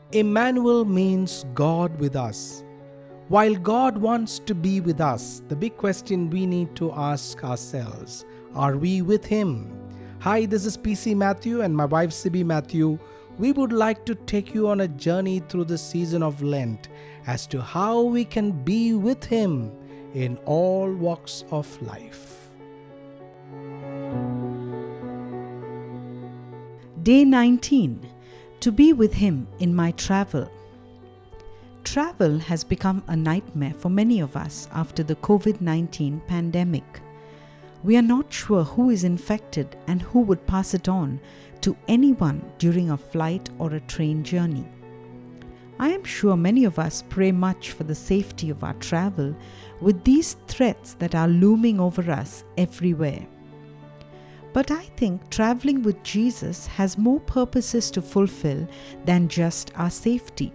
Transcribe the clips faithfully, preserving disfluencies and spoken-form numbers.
Emmanuel means God with us. While God wants to be with us, the big question we need to ask ourselves, are we with Him? Hi, this is P C Matthew and my wife C B Matthew. We would like to take you on a journey through the season of Lent as to how we can be with Him in all walks of life. Day nineteen. To be with Him in my travel. Travel has become a nightmare for many of us after the covid nineteen pandemic. We are not sure who is infected and who would pass it on to anyone during a flight or a train journey. I am sure many of us pray much for the safety of our travel with these threats that are looming over us everywhere. But I think traveling with Jesus has more purposes to fulfill than just our safety.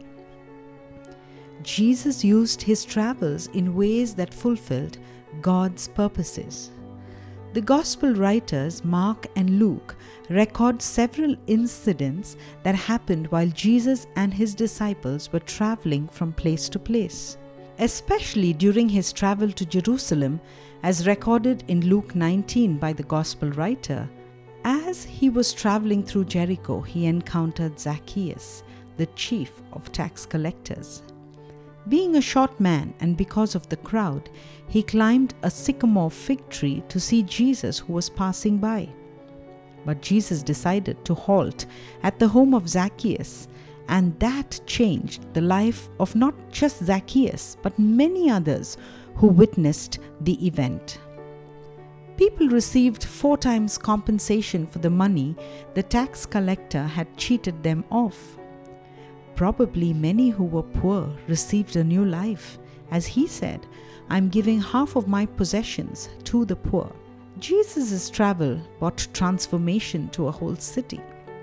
Jesus used His travels in ways that fulfilled God's purposes. The Gospel writers Mark and Luke record several incidents that happened while Jesus and His disciples were traveling from place to place, especially during His travel to Jerusalem, as recorded in Luke nineteen by the Gospel writer. As He was traveling through Jericho, He encountered Zacchaeus, the chief of tax collectors. Being a short man and because of the crowd, he climbed a sycamore fig tree to see Jesus who was passing by. But Jesus decided to halt at the home of Zacchaeus, and that changed the life of not just Zacchaeus but many others who witnessed the event. People received four times compensation for the money the tax collector had cheated them of. Probably many who were poor received a new life, as he said, "I'm giving half of my possessions to the poor." Jesus' travel brought transformation to a whole city.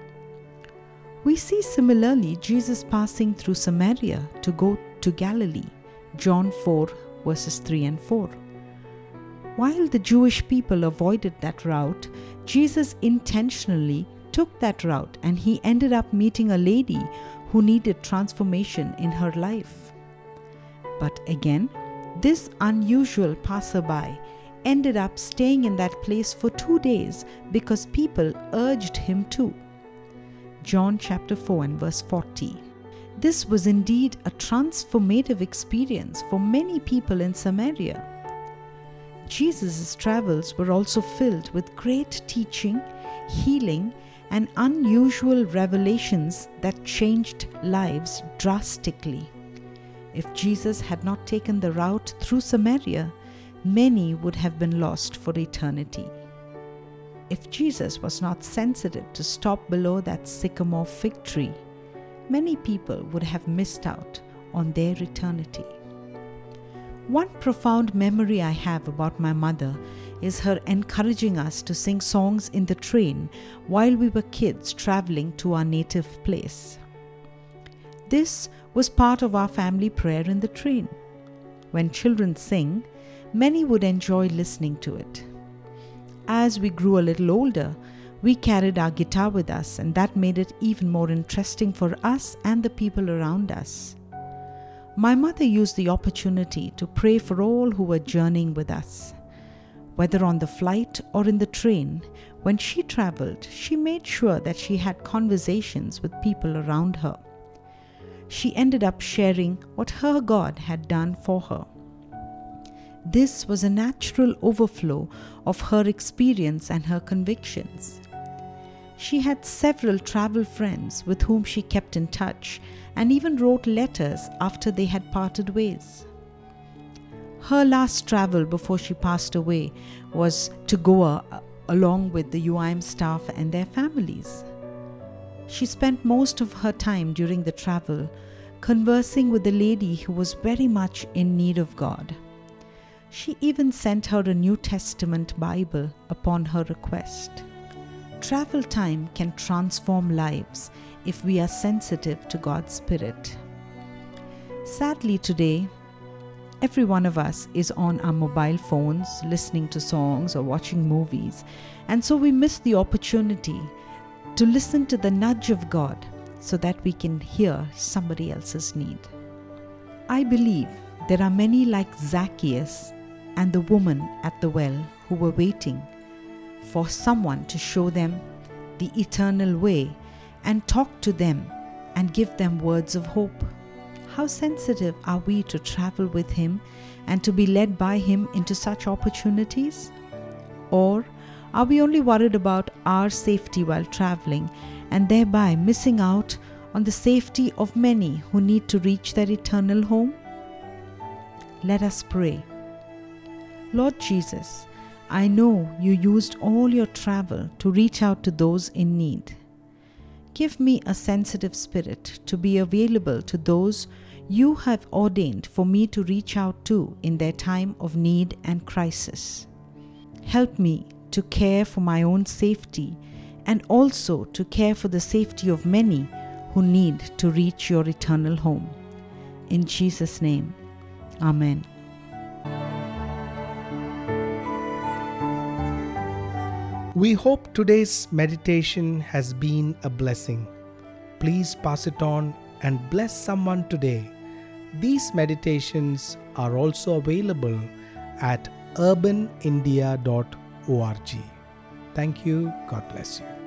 We see similarly Jesus passing through Samaria to go to Galilee, John four verses three and four. While the Jewish people avoided that route, Jesus intentionally took that route, and He ended up meeting a lady who needed transformation in her life. But again, this unusual passerby ended up staying in that place for two days because people urged him to. John chapter four and verse forty. This was indeed a transformative experience for many people in Samaria. Jesus' travels were also filled with great teaching, healing, and unusual revelations that changed lives drastically. If Jesus had not taken the route through Samaria, many would have been lost for eternity. If Jesus was not sensitive to stop below that sycamore fig tree, many people would have missed out on their eternity. One profound memory I have about my mother is her encouraging us to sing songs in the train while we were kids traveling to our native place. This was part of our family prayer in the train. When children sing, many would enjoy listening to it. As we grew a little older, we carried our guitar with us, and that made it even more interesting for us and the people around us. My mother used the opportunity to pray for all who were journeying with us. Whether on the flight or in the train, when she traveled, she made sure that she had conversations with people around her. She ended up sharing what her God had done for her. This was a natural overflow of her experience and her convictions. She had several travel friends with whom she kept in touch and even wrote letters after they had parted ways. Her last travel before she passed away was to Goa along with the U I M staff and their families. She spent most of her time during the travel conversing with a lady who was very much in need of God. She even sent her a New Testament Bible upon her request. Travel time can transform lives if we are sensitive to God's Spirit. Sadly today, every one of us is on our mobile phones listening to songs or watching movies, and so we miss the opportunity to listen to the nudge of God so that we can hear somebody else's need. I believe there are many like Zacchaeus and the woman at the well who were waiting for someone to show them the eternal way and talk to them and give them words of hope. How sensitive are we to travel with Him and to be led by Him into such opportunities? Or are we only worried about our safety while traveling and thereby missing out on the safety of many who need to reach their eternal home? Let us pray. Lord Jesus, I know you used all your travel to reach out to those in need. Give me a sensitive spirit to be available to those you have ordained for me to reach out to in their time of need and crisis. Help me to care for my own safety and also to care for the safety of many who need to reach your eternal home. In Jesus' name, Amen. We hope today's meditation has been a blessing. Please pass it on and bless someone today. These meditations are also available at urban india dot org. Thank you. God bless you.